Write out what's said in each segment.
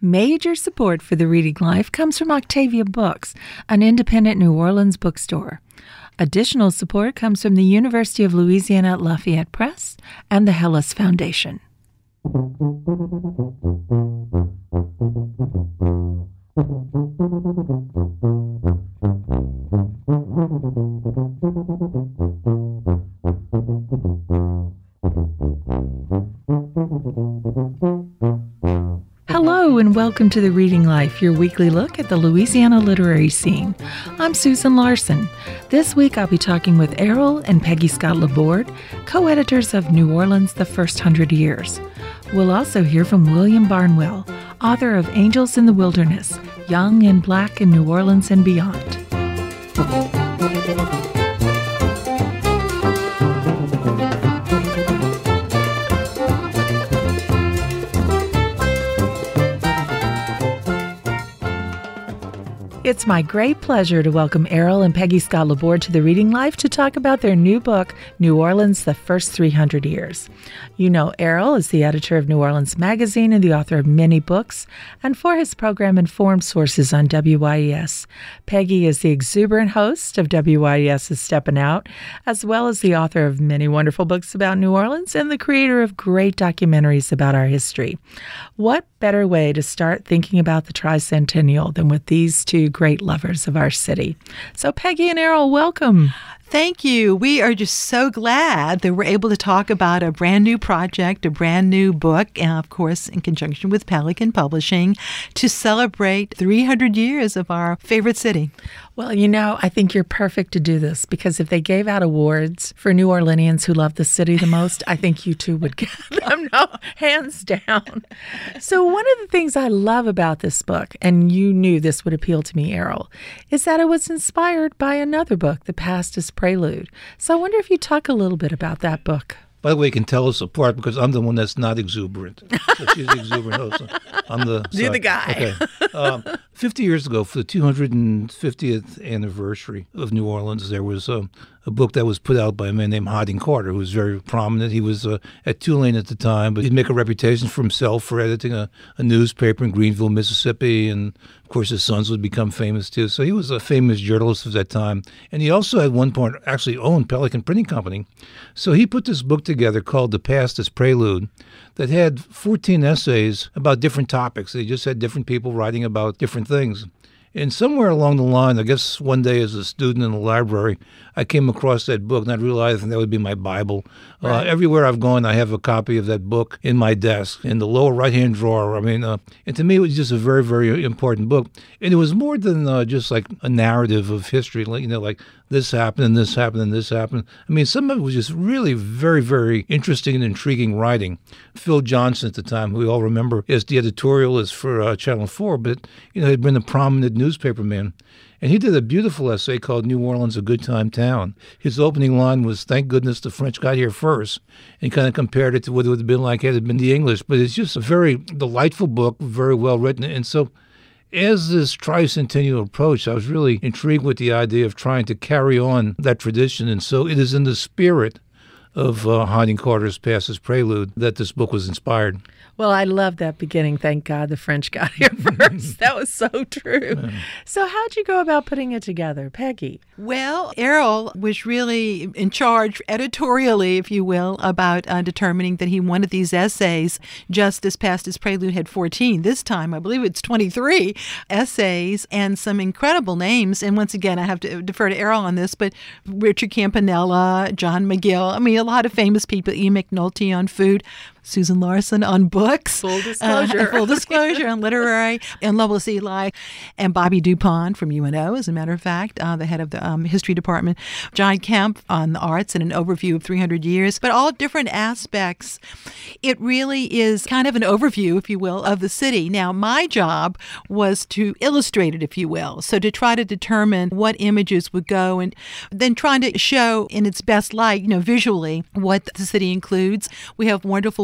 Major support for the Reading Life comes from Octavia Books, an independent New Orleans bookstore. Additional support comes from the University of Louisiana at Lafayette Press and the Hellas Foundation. Hello and welcome to The Reading Life, your weekly look at the Louisiana literary scene. I'm Susan Larson. This week I'll be talking with Errol and Peggy Scott Laborde, co-editors of New Orleans, The First 100 Years. We'll also hear from William Barnwell, author of Angels in the Wilderness, Young and Black in New Orleans and Beyond. It's my great pleasure to welcome Errol and Peggy Scott Laborde to The Reading Life to talk about their new book, New Orleans, The First 300 Years. You know Errol is the editor of New Orleans Magazine and the author of many books, and for his program Informed Sources on WYES. Peggy is the exuberant host of WYES's Steppin' Out, as well as the author of many wonderful books about New Orleans and the creator of great documentaries about our history. What better way to start thinking about the tricentennial than with these two great lovers of our city? So Peggy and Errol, welcome. Thank you. We are just so glad that we're able to talk about a brand new project, a brand new book, and of course, in conjunction with Pelican Publishing, to celebrate 300 years of our favorite city. Well, you know, I think you're perfect to do this because if they gave out awards for New Orleanians who love the city the most, I think you two would get them, hands down. So one of the things I love about this book, and you knew this would appeal to me, Errol, is that it was inspired by another book, The Past is Prelude. So I wonder if you talk a little bit about that book. By the way, you can tell us apart because I'm the one that's not exuberant. So she's the exuberant host. I'm the... You're the guy. Okay. 50 years ago, for the 250th anniversary of New Orleans, there was a book that was put out by a man named Harding Carter, who was very prominent. He was at Tulane at the time, but he'd make a reputation for himself for editing a newspaper in Greenville, Mississippi, and of course his sons would become famous too. So he was a famous journalist of that time. And he also at one point actually owned Pelican Printing Company. So he put this book together called The Past is Prelude that had 14 essays about different topics. They just had different people writing about different things. And somewhere along the line, I guess one day as a student in the library, I came across that book, and I realized that would be my Bible. Right. Everywhere I've gone, I have a copy of that book in my desk, in the lower right-hand drawer. And to me, it was just a very, very important book. And it was more than just like a narrative of history, like this happened, and this happened, and this happened. I mean, some of it was just really very, very interesting and intriguing writing. Phil Johnson at the time, who we all remember as the editorialist for Channel 4, but, had been a prominent newspaper man. And he did a beautiful essay called New Orleans, a Good Time Town. His opening line was, "Thank goodness the French got here first," and kind of compared it to what it would have been like had it been the English. But it's just a very delightful book, very well written. And so as this tricentennial approach, I was really intrigued with the idea of trying to carry on that tradition. And so it is in the spirit of Harding Carter's Past is Prelude that this book was inspired. Well, I love that beginning. Thank God the French got here first. That was so true. So how'd you go about putting it together, Peggy? Well, Errol was really in charge editorially, if you will, about determining that he wanted these essays. Just as Past is Prelude had 14. This time, I believe it's 23 essays and some incredible names. And once again, I have to defer to Errol on this, but Richard Campanella, John McGill, a lot of famous people, E. McNulty on food, Susan Larson on books. Full disclosure. Full disclosure on literary. And Lois Eli. And Bobby Dupont from UNO, as a matter of fact, the head of the history department. John Kemp on the arts and an overview of 300 years. But all different aspects. It really is kind of an overview, if you will, of the city. Now, my job was to illustrate it, if you will. So to try to determine what images would go and then trying to show in its best light, visually, what the city includes. We have wonderful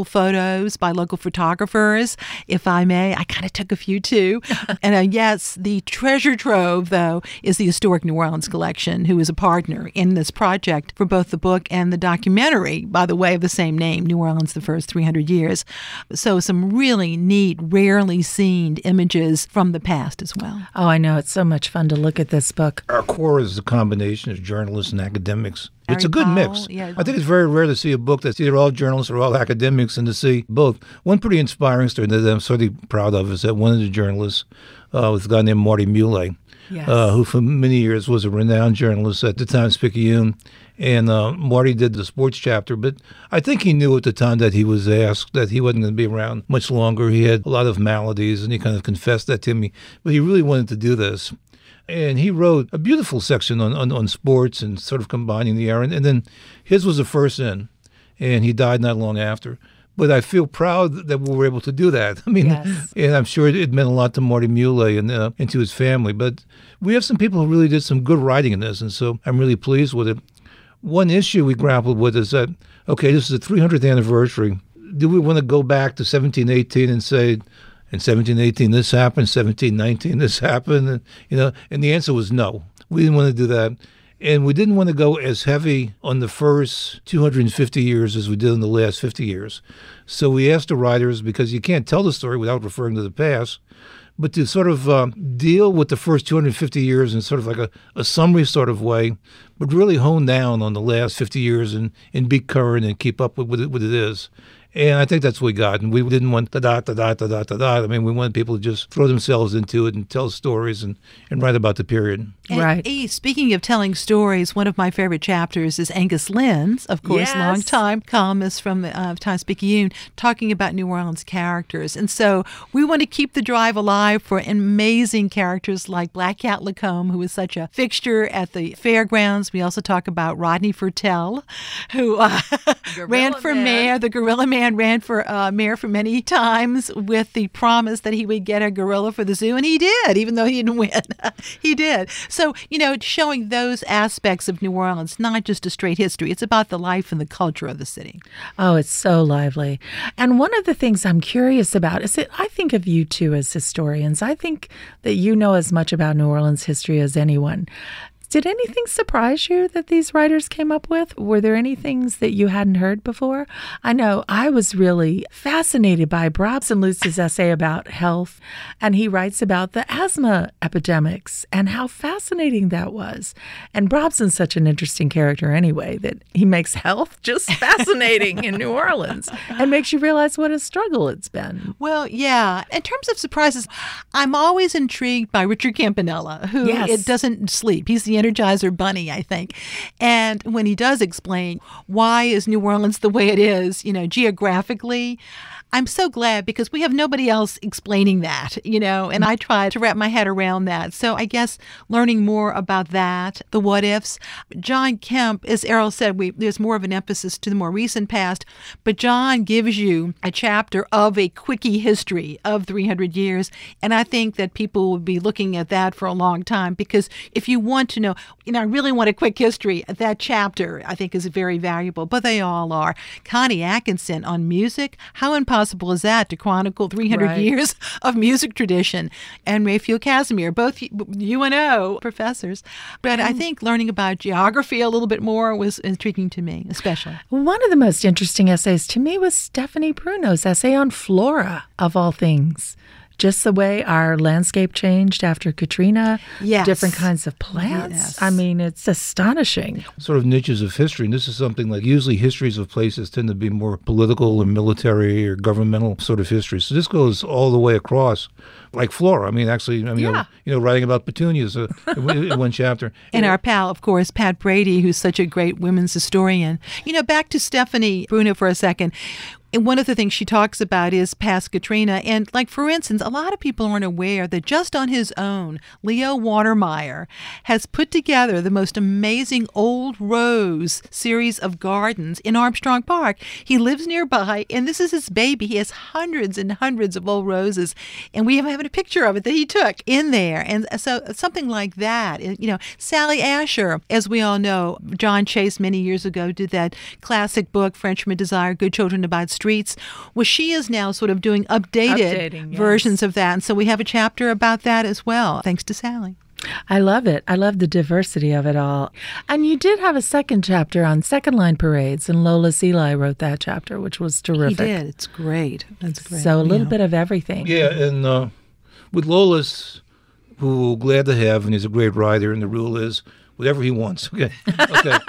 photos by local photographers, if I may. I kind of took a few too. And yes, the treasure trove, though, is the Historic New Orleans Collection, who is a partner in this project for both the book and the documentary, by the way, of the same name, New Orleans, the First 300 Years. So some really neat, rarely seen images from the past as well. Oh, I know. It's so much fun to look at this book. Our core is a combination of journalists and academics. It's a Harry good Powell, mix. yeah. I think it's very rare to see a book that's either all journalists or all academics, and to see both. One pretty inspiring story that I'm sort of proud of is that one of the journalists was a guy named Marty Muley, Yes. who for many years was a renowned journalist at the Times-Picayune. And Marty did the sports chapter, but I think he knew at the time that he was asked that he wasn't going to be around much longer. He had a lot of maladies, and he kind of confessed that to me. But he really wanted to do this. And he wrote a beautiful section on sports and sort of combining the era. And then his was the first in, and he died not long after. But I feel proud that we were able to do that. I mean, Yes. and I'm sure it meant a lot to Marty Muley and to his family. But we have some people who really did some good writing in this, and so I'm really pleased with it. One issue we grappled with is that, okay, this is the 300th anniversary. Do we want to go back to 1718 and say, in 1718 this happened, 1719 this happened, and the answer was no. We didn't want to do that. And we didn't want to go as heavy on the first 250 years as we did in the last 50 years. So we asked the writers, because you can't tell the story without referring to the past, but to sort of deal with the first 250 years in sort of like a summary sort of way, but really hone down on the last 50 years and be current and keep up with what it is. And I think that's what we got. And we didn't want da-da. I mean, we wanted people to just throw themselves into it and tell stories and write about the period. And Right. speaking of telling stories, one of my favorite chapters is Angus Lynn's, of course, Yes. longtime columnist from Times-Picayune, talking about New Orleans characters. And so we want to keep the drive alive for amazing characters like Black Cat Lacombe, who was such a fixture at the fairgrounds. We also talk about Rodney Fertel, who ran for mayor. The Gorilla Man ran for mayor for many times with the promise that he would get a gorilla for the zoo, and he did, even though he didn't win. He did. So, showing those aspects of New Orleans, not just a straight history. It's about the life and the culture of the city. Oh, it's so lively. And one of the things I'm curious about is that I think of you two as historians. I think that you know as much about New Orleans history as anyone. Did anything surprise you that these writers came up with? Were there any things that you hadn't heard before? I know I was really fascinated by Brobson Lutz's essay about health, and he writes about the asthma epidemics and how fascinating that was. And Brobson's such an interesting character anyway, that he makes health just fascinating in New Orleans and makes you realize what a struggle it's been. Well, yeah. In terms of surprises, I'm always intrigued by Richard Campanella, who Yes. it doesn't sleep. He's the Energizer Bunny, I think. And when he does explain why is New Orleans the way it is, geographically, I'm so glad because we have nobody else explaining that, and I try to wrap my head around that. So I guess learning more about that, the what ifs. John Kemp, as Errol said, there's more of an emphasis to the more recent past, but John gives you a chapter of a quickie history of 300 years. And I think that people will be looking at that for a long time because if you want to know, I really want a quick history, that chapter I think is very valuable, but they all are. Connie Atkinson on music, how impossible is that to chronicle 300 Right. years of music tradition? And Raphael Casimir, both UNO professors. But I think learning about geography a little bit more was intriguing to me, especially. One of the most interesting essays to me was Stephanie Bruno's essay on flora, of all things. Just the way our landscape changed after Katrina, Yes. different kinds of plants. Yes. I mean, it's astonishing. Sort of niches of history. And this is something like usually histories of places tend to be more political or military or governmental sort of history. So this goes all the way across, like flora. Writing about petunias in one chapter. And our pal, of course, Pat Brady, who's such a great women's historian. Back to Stephanie Bruno for a second. And one of the things she talks about is past Katrina. And for instance, a lot of people aren't aware that just on his own, Leo Watermeyer has put together the most amazing Old Rose series of gardens in Armstrong Park. He lives nearby, and this is his baby. He has hundreds and hundreds of old roses. And we have have a picture of it that he took in there. And so something like that. Sally Asher, as we all know, John Chase many years ago did that classic book, Frenchmen Desire Good Children About Streets. Well, she is now sort of doing updating versions of that. And so we have a chapter about that as well, thanks to Sally. I love it. I love the diversity of it all. And you did have a second chapter on second line parades, and Lola Seeley wrote that chapter, which was terrific. He did. It's great. That's great. So a little bit of everything. Yeah, and with Lolas, who we're glad to have, and he's a great writer, and the rule is whatever he wants. Okay, okay,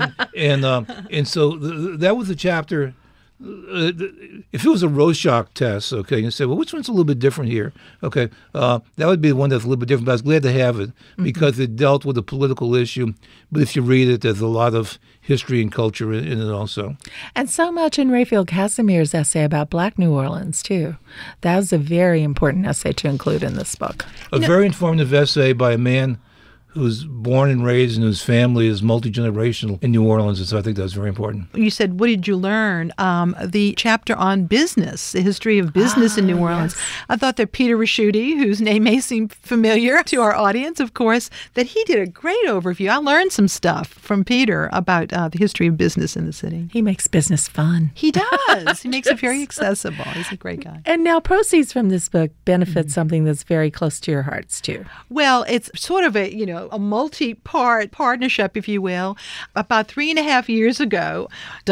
and so that was a chapter. If it was a Rorschach test, okay, you say, well, which one's a little bit different here? Okay, that would be the one that's a little bit different, but I was glad to have it because it dealt with a political issue. But if you read it, there's a lot of history and culture in it also. And so much in Raphael Casimir's essay about Black New Orleans, too. That was a very important essay to include in this book. A very informative essay by a man who's born and raised and whose family is multi-generational in New Orleans, and so I think that's very important. You said, what did you learn? The chapter on business, the history of business in New Orleans. Yes. I thought that Peter Raschuti, whose name may seem familiar to our audience, of course, that he did a great overview. I learned some stuff from Peter about the history of business in the city. He makes business fun. He does. He makes it very accessible. He's a great guy. And now proceeds from this book benefit something that's very close to your hearts, too. Well, it's sort of a multi-part partnership, if you will. About 3.5 years ago,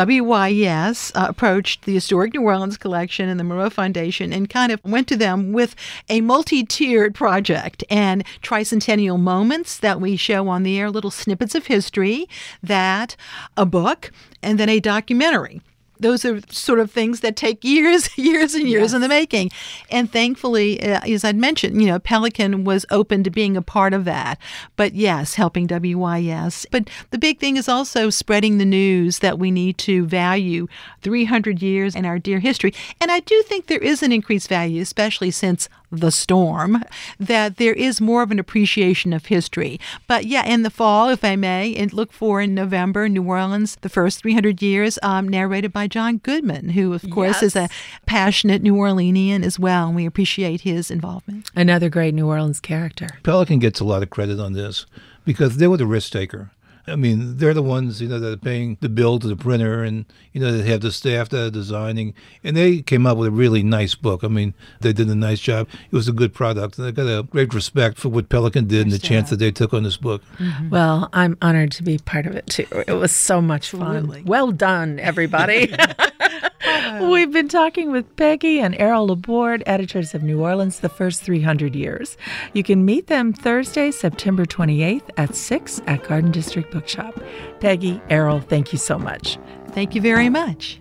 WYS approached the Historic New Orleans Collection and the Moreau Foundation and kind of went to them with a multi-tiered project and tricentennial moments that we show on the air, little snippets of history, that a book, and then a documentary. Those are sort of things that take years and years in the making. And thankfully, as I'd mentioned, Pelican was open to being a part of that. But yes, helping WYS. But the big thing is also spreading the news that we need to value 300 years in our dear history. And I do think there is an increased value, especially since the storm, that there is more of an appreciation of history. But yeah, in the fall, if I may, and look for in November, New Orleans, the first 300 years, narrated by John Goodman, who, of course, is a passionate New Orleanian as well, and we appreciate his involvement. Another great New Orleans character. Pelican gets a lot of credit on this because they were the risk taker. I mean, they're the ones, that are paying the bill to the printer and, they have the staff that are designing. And they came up with a really nice book. I mean, they did a nice job. It was a good product. And I got a great respect for what Pelican did and the chance that they took on this book. Mm-hmm. Well, I'm honored to be part of it, too. It was so much fun. Well done, everybody. We've been talking with Peggy and Errol Laborde, editors of New Orleans, The First 300 Years. You can meet them Thursday, September 28th at 6 at Garden District Bookshop. Peggy, Errol, thank you so much. Thank you very much.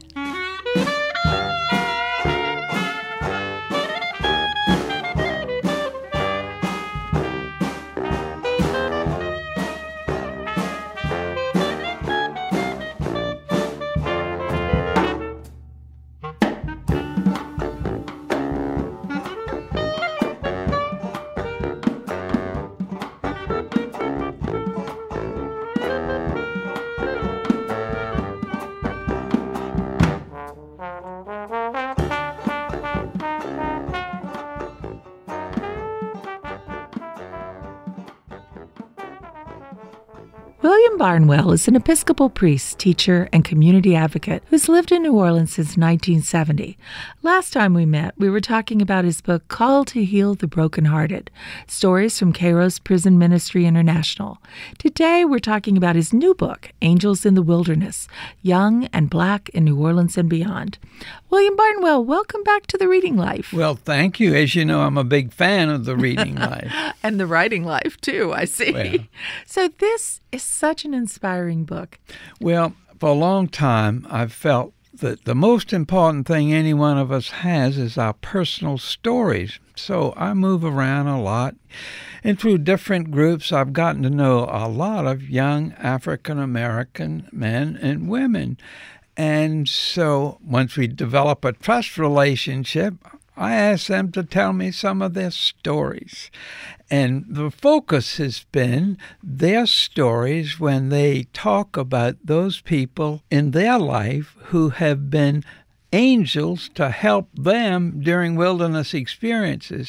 William Barnwell is an Episcopal priest, teacher, and community advocate who's lived in New Orleans since 1970. Last time we met, we were talking about his book, Call to Heal the Brokenhearted, Stories from Kairos Prison Ministry International. Today, we're talking about his new book, Angels in the Wilderness, Young and Black in New Orleans and Beyond. William Barnwell, welcome back to The Reading Life. Well, thank you. As you know, I'm a big fan of The Reading Life. And The Writing Life, too, I see. Well, so this is such an inspiring book. Well, for a long time, I've felt that the most important thing any one of us has is our personal stories. So I move around a lot, and through different groups, I've gotten to know a lot of young African-American men and women. And so once we develop a trust relationship, I ask them to tell me some of their stories. And the focus has been their stories when they talk about those people in their life who have been angels to help them during wilderness experiences.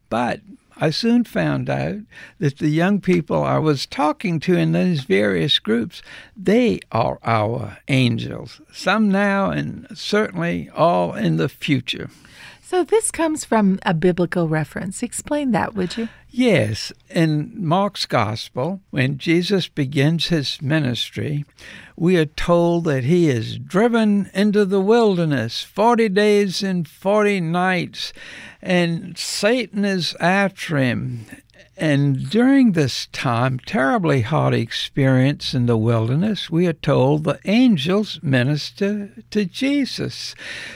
But I soon found out that the young people I was talking to in these various groups, they are our angels. Some now and certainly all in the future. So this comes from a biblical reference. Explain that, would you? Yes, in Mark's Gospel, when Jesus begins his ministry, we are told that he is driven into the wilderness 40 days and 40 nights, and Satan is after him. And during this time, terribly hard experience in the wilderness, we are told the angels minister to Jesus.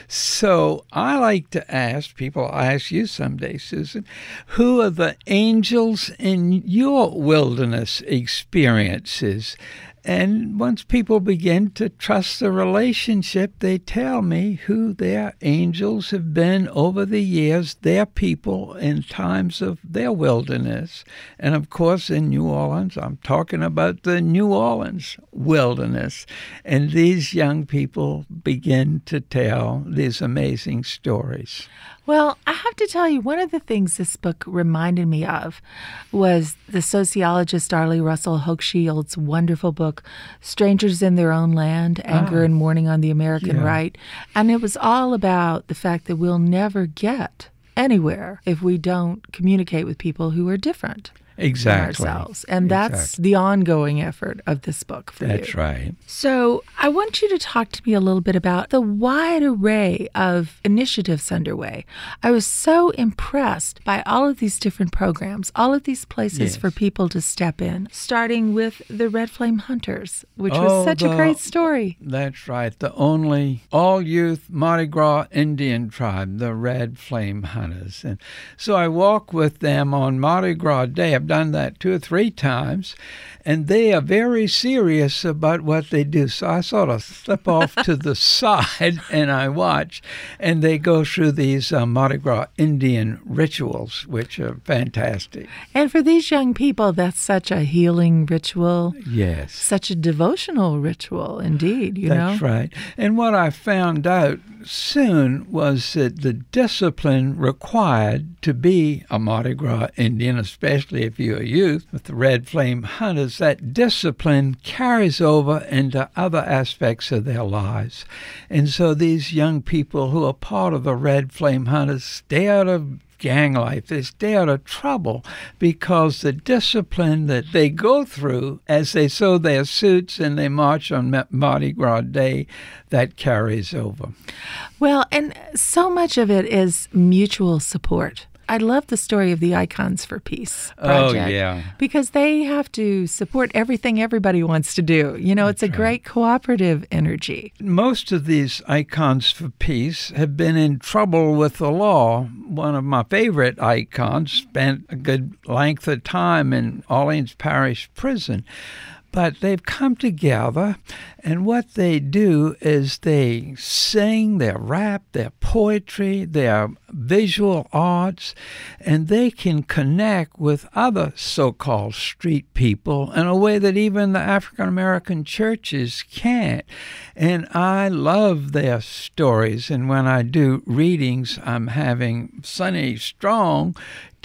So I like to ask people, I'll ask you someday, Susan, who are the angels in your wilderness experiences? And once people begin to trust the relationship, they tell me who their angels have been over the years, their people in times of their wilderness. And of course, in New Orleans, I'm talking about the New Orleans wilderness. And these young people begin to tell these amazing stories. Well, I have to tell you, one of the things this book reminded me of was the sociologist Darlie Russell Hochschild's wonderful book, Strangers in Their Own Land, Anger and Mourning on the American Right. And it was all about the fact that we'll never get anywhere if we don't communicate with people who are different. Exactly. Ourselves. And that's the ongoing effort of this book for you. That's right. So I want you to talk to me a little bit about the wide array of initiatives underway. I was so impressed by all of these different programs, all of these places for people to step in, starting with the Red Flame Hunters, which was such a great story. That's right. The only all-youth Mardi Gras Indian tribe, the Red Flame Hunters. And so I walk with them on Mardi Gras Day. I've done that 2 or 3 times, and they are very serious about what they do. So I sort of slip off to the side and I watch, and they go through these Mardi Gras Indian rituals, which are fantastic. And for these young people, that's such a healing ritual. Yes. Such a devotional ritual, indeed, you know? That's right. And what I found out soon was that the discipline required to be a Mardi Gras Indian, especially if you're a youth with the Red Flame Hunters, that discipline carries over into other aspects of their lives. And so these young people who are part of the Red Flame Hunters stay out of gang life, they stay out of trouble because the discipline that they go through as they sew their suits and they march on Mardi Gras Day, that carries over. Well, and so much of it is mutual support. I love the story of the Icons for Peace project. Oh, yeah. Because they have to support everything everybody wants to do. You know, it's a great cooperative energy. Most of these Icons for Peace have been in trouble with the law. One of my favorite icons spent a good length of time in Orleans Parish Prison. But they've come together, and what they do is they sing, they rap, their poetry, their visual arts, and they can connect with other so-called street people in a way that even the African-American churches can't. And I love their stories, and when I do readings, I'm having Sonny Strong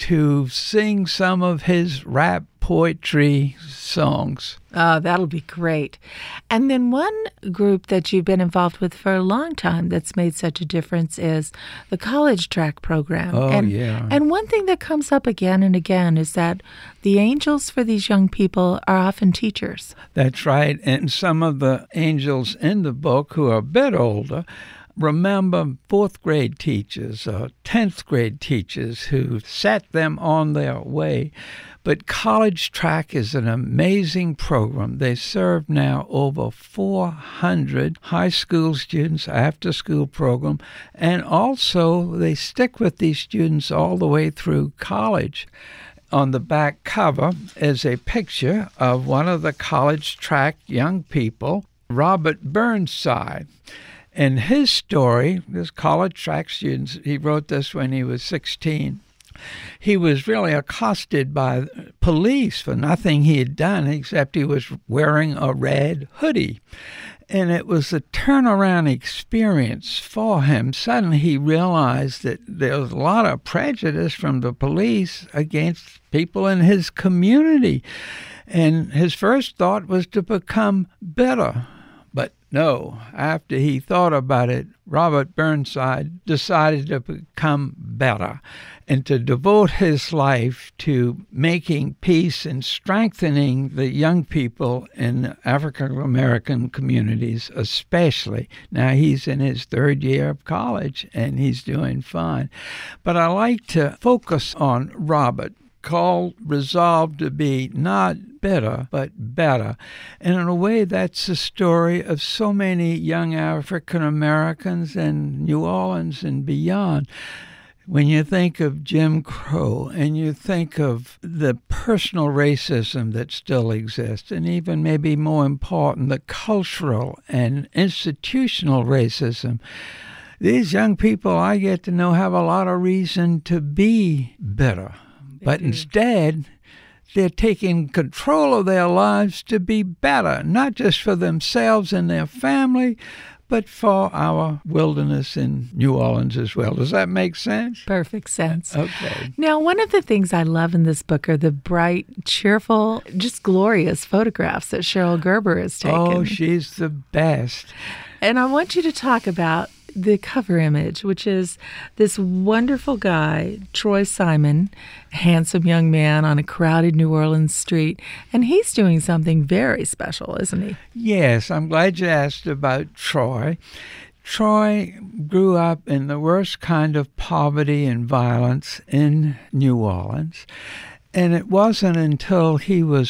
to sing some of his rap poetry songs. Oh, that'll be great. And then one group that you've been involved with for a long time that's made such a difference is the college track program. Oh, And one thing that comes up again and again is that the angels for these young people are often teachers. That's right. And some of the angels in the book who are a bit older remember 4th grade teachers or 10th grade teachers who set them on their way. But College Track is an amazing program. They serve now over 400 high school students, after-school program, and also they stick with these students all the way through college. On the back cover is a picture of one of the College Track young people, Robert Burnside. And his story, this College Track student, he wrote this when he was 16. He was really accosted by police for nothing he had done except he was wearing a red hoodie. And it was a turnaround experience for him. Suddenly he realized that there was a lot of prejudice from the police against people in his community. And his first thought was to become better. But no, after he thought about it, Robert Burnside decided to become better and to devote his life to making peace and strengthening the young people in African American communities especially. Now he's in his third year of college and he's doing fine. But I like to focus on Robert, called Resolved to Be Not Bitter, but Better. And in a way, that's the story of so many young African Americans in New Orleans and beyond. When you think of Jim Crow and you think of the personal racism that still exists, and even maybe more important, the cultural and institutional racism, these young people I get to know have a lot of reason to be bitter. But instead, they're taking control of their lives to be better, not just for themselves and their family, but for our wilderness in New Orleans as well. Does that make sense? Perfect sense. Okay. Now, one of the things I love in this book are the bright, cheerful, just glorious photographs that Cheryl Gerber has taken. Oh, she's the best. And I want you to talk about the cover image, which is this wonderful guy, Troy Simon, handsome young man on a crowded New Orleans street, and he's doing something very special, isn't he? Yes, I'm glad you asked about Troy. Troy grew up in the worst kind of poverty and violence in New Orleans. And it wasn't until he was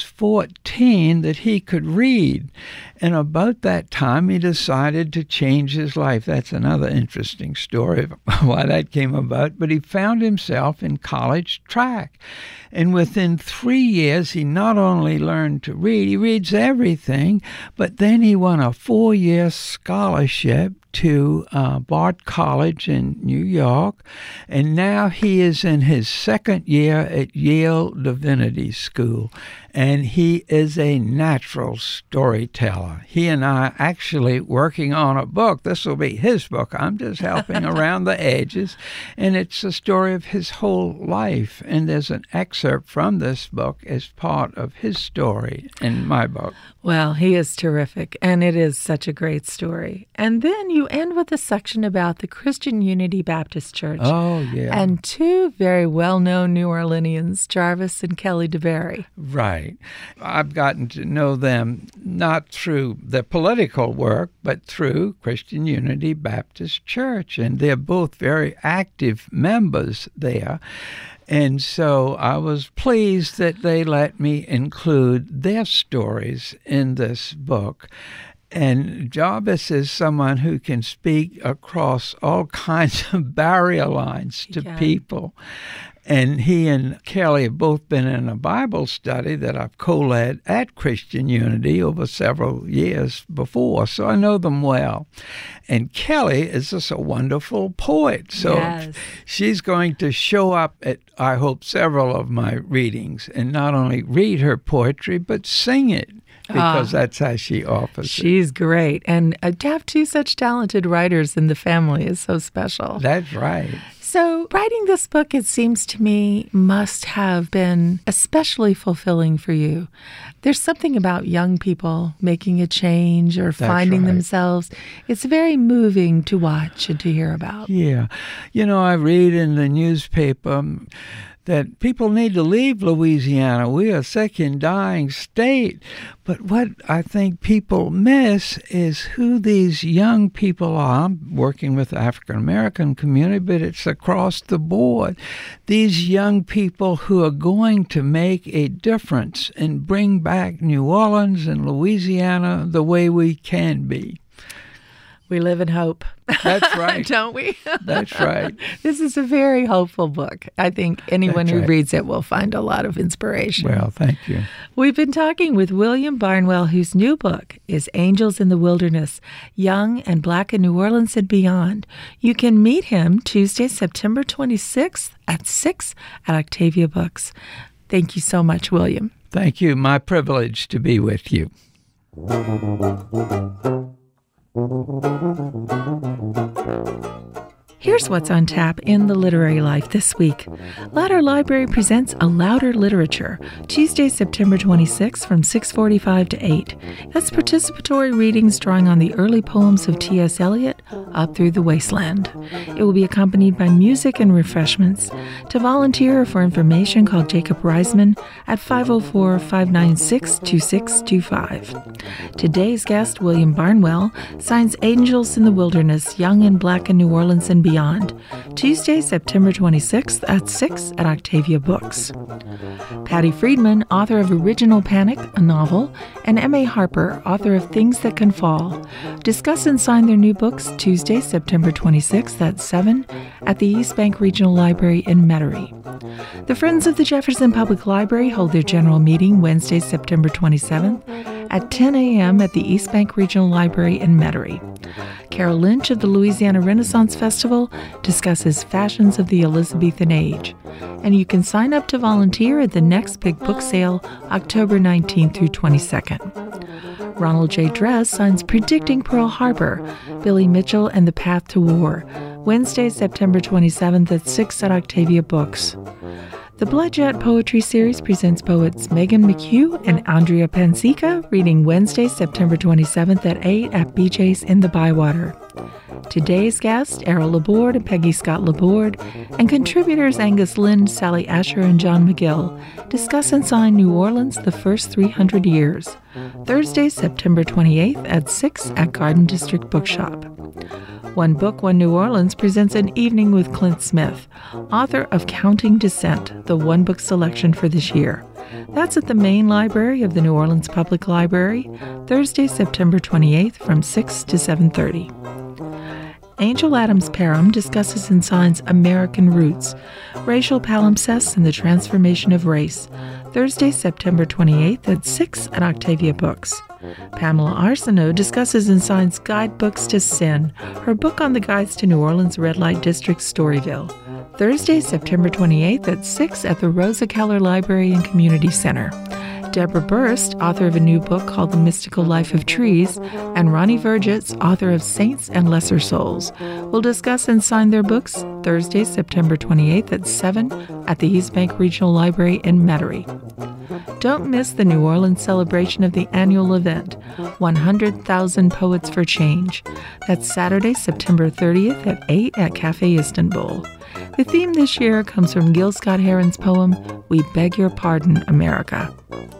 14 that he could read. And about that time, he decided to change his life. That's another interesting story of why that came about. But he found himself in college track. And within 3 years, he not only learned to read, he reads everything, but then he won a 4-year scholarship to Bard College in New York, and now he is in his second year at Yale Divinity School, and he is a natural storyteller. He and I are actually working on a book. This will be his book. I'm just helping around the edges, and it's a story of his whole life, and there's an excerpt from this book as part of his story in my book. Well, he is terrific, and it is such a great story. And then you end with a section about the Christian Unity Baptist Church. Oh, yeah. And two very well-known New Orleanians, Jarvis and Kelly DeBerry. Right. I've gotten to know them not through their political work, but through Christian Unity Baptist Church, and they're both very active members there. And so I was pleased that they let me include their stories in this book. And Jarvis is someone who can speak across all kinds of barrier lines to people. And he and Kelly have both been in a Bible study that I've co-led at Christian Unity over several years before, so I know them well. And Kelly is just a wonderful poet, so she's going to show up at, I hope, several of my readings and not only read her poetry, but sing it. Because that's how she offers it. She's great. And to have two such talented writers in the family is so special. That's right. So writing this book, it seems to me, must have been especially fulfilling for you. There's something about young people making a change or finding themselves. It's very moving to watch and to hear about. Yeah. You know, I read in the newspaper that people need to leave Louisiana. We are a sick and dying state. But what I think people miss is who these young people are. I'm working with the African-American community, but it's across the board. These young people who are going to make a difference and bring back New Orleans and Louisiana the way we can be. We live in hope. That's right. Don't we? That's right. This is a very hopeful book. I think anyone who reads it will find a lot of inspiration. Well, thank you. We've been talking with William Barnwell, whose new book is Angels in the Wilderness, Young and Black in New Orleans and Beyond. You can meet him Tuesday, September 26th at 6 at Octavia Books. Thank you so much, William. Thank you. My privilege to be with you. Here's what's on tap in the literary life this week. Louder Library presents A Louder Literature, Tuesday, September 26th from 6:45 to 8. That's participatory readings drawing on the early poems of T.S. Eliot up through the wasteland. It will be accompanied by music and refreshments. To volunteer or for information, call Jacob Reisman at 504-596-2625. Today's guest, William Barnwell, signs Angels in the Wilderness, Young and Black in New Orleans and Beyond, Tuesday, September 26th at 6 at Octavia Books. Patty Friedman, author of Original Panic, a novel, and M.A. Harper, author of Things That Can Fall, discuss and sign their new books Tuesday, September 26th at 7 at the East Bank Regional Library in Metairie. The Friends of the Jefferson Public Library hold their general meeting Wednesday, September 27th at 10 a.m. at the East Bank Regional Library in Metairie. Carol Lynch of the Louisiana Renaissance Festival discusses fashions of the Elizabethan age. And you can sign up to volunteer at the next big book sale, October 19th through 22nd. Ronald J. Dress signs Predicting Pearl Harbor, Billy Mitchell and the Path to War, Wednesday, September 27th at 6 at Octavia Books. The Bloodjet Poetry Series presents poets Megan McHugh and Andrea Pansica reading Wednesday, September 27th at 8 at BJ's in the Bywater. Today's guests, Errol Laborde and Peggy Scott Laborde, and contributors Angus Lind, Sally Asher, and John McGill discuss and sign New Orleans, the First 300 Years, Thursday, September 28th at 6 at Garden District Bookshop. One Book, One New Orleans presents an evening with Clint Smith, author of Counting Descent, the one-book selection for this year. That's at the main library of the New Orleans Public Library, Thursday, September 28th from 6 to 7:30. Angel Adams Parham discusses and signs American Roots, Racial Palimpsests and the Transformation of Race, Thursday, September 28th at 6 at Octavia Books. Pamela Arsenault discusses and signs Guidebooks to Sin, her book on the guides to New Orleans Red Light District, Storyville, Thursday, September 28th at 6 at the Rosa Keller Library and Community Center. Deborah Burst, author of a new book called The Mystical Life of Trees, and Ronnie Vergitz, author of Saints and Lesser Souls, will discuss and sign their books Thursday, September 28th at 7 at the East Bank Regional Library in Metairie. Don't miss the New Orleans celebration of the annual event, 100,000 Poets for Change. That's Saturday, September 30th at 8 at Café Istanbul. The theme this year comes from Gil Scott-Heron's poem, We Beg Your Pardon, America.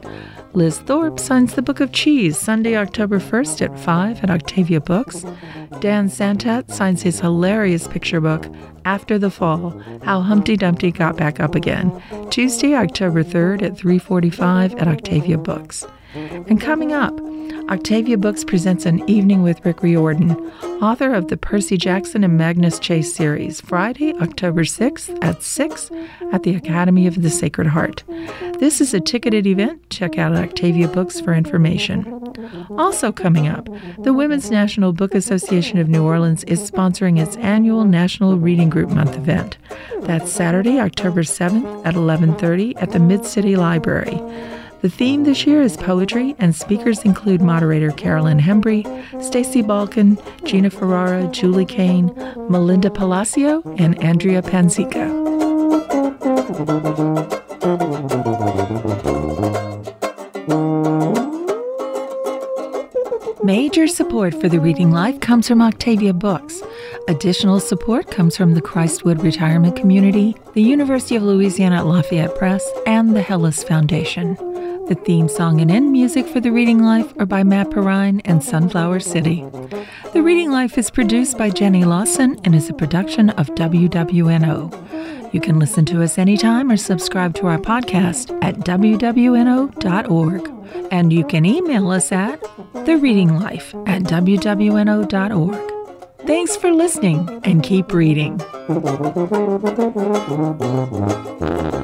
Liz Thorpe signs the Book of Cheese Sunday, October 1st at 5 at Octavia Books. Dan Santat signs his hilarious picture book, After the Fall, How Humpty Dumpty Got Back Up Again, Tuesday, October 3rd at 3:45 at Octavia Books. And coming up, Octavia Books presents an evening with Rick Riordan, author of the Percy Jackson and Magnus Chase series, Friday, October 6th at 6 at the Academy of the Sacred Heart. This is a ticketed event. Check out Octavia Books for information. Also coming up, the Women's National Book Association of New Orleans is sponsoring its annual National Reading Group Month event. That's Saturday, October 7th at 11:30 at the Mid-City Library. The theme this year is poetry, and speakers include moderator Carolyn Hembry, Stacy Balkin, Gina Ferrara, Julie Kane, Melinda Palacio, and Andrea Pansica. Major support for the Reading Life comes from Octavia Books. Additional support comes from the Christwood Retirement Community, the University of Louisiana at Lafayette Press, and the Hellas Foundation. The theme song and end music for The Reading Life are by Matt Perrine and Sunflower City. The Reading Life is produced by Jenny Lawson and is a production of WWNO. You can listen to us anytime or subscribe to our podcast at wwno.org. And you can email us at thereadinglife@wwno.org. Thanks for listening and keep reading.